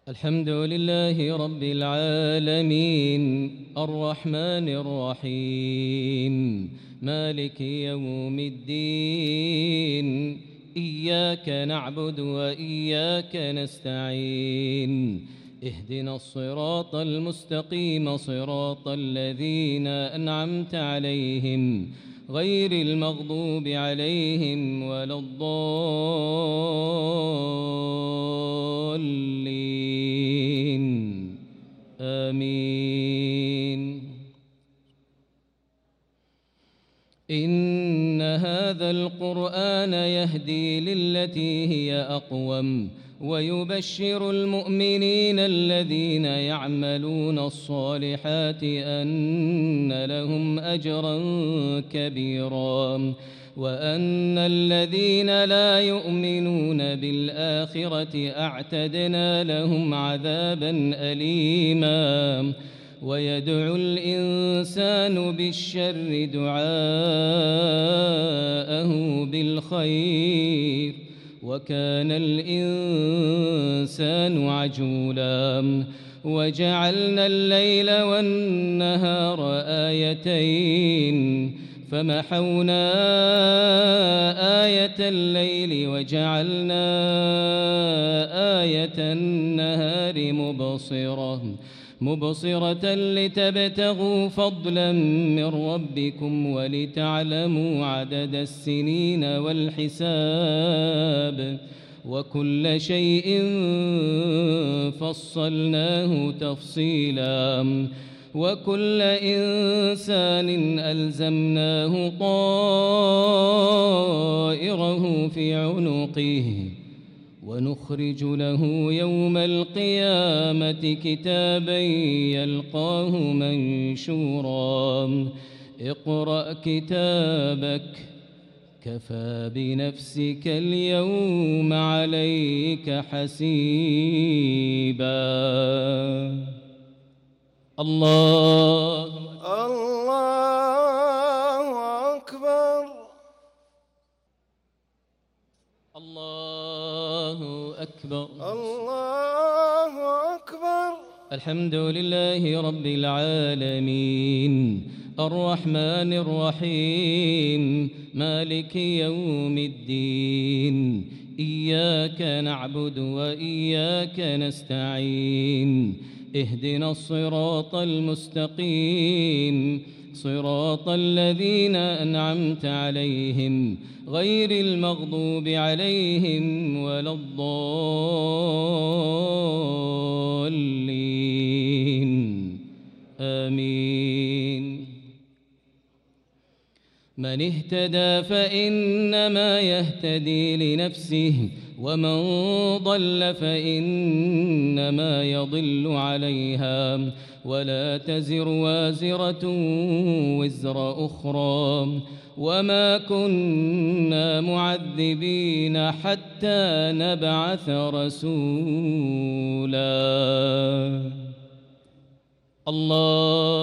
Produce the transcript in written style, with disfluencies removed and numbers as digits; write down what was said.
الحمد لله رب العالمين الرحمن الرحيم مالك يوم الدين إياك نعبد وإياك نستعين اهدنا الصراط المستقيم صراط الذين أنعمت عليهم غير المغضوب عليهم ولا الضالين آمين. إن هذا القرآن يهدي للتي هي أقوم ويبشر المؤمنين الذين يعملون الصالحات أن لهم أجرا كبيرا وأن الذين لا يؤمنون بالآخرة أعتدنا لهم عذابا أليما. ويدعو الإنسان بالشر دعاءه بالخير وكان الإنسان عجولا. وجعلنا الليل والنهار آيتين فمحونا آية الليل وجعلنا آية النهار مبصرة لتبتغوا فضلا من ربكم ولتعلموا عدد السنين والحساب وكل شيء فصلناه تفصيلا. وكل إنسان ألزمناه طائره في عنقه ونخرج له يوم القيامة كتابا يلقاه منشورا. اقرأ كتابك كفى بنفسك اليوم عليك حسيبا. الله أكبر. الله أكبر. الله أكبر. الحمد لله رب العالمين الرحمن الرحيم مالك يوم الدين إياك نعبد وإياك نستعين اهدنا الصراط المستقيم صراط الذين أنعمت عليهم غير المغضوب عليهم ولا الضالين آمين. من اهتدى فإنما يهتدي لنفسه ومن ضل فإنما يضل عليها ولا تزر وازرة وزر أخرى وما كنا معذبين حتى نبعث رسولا. الله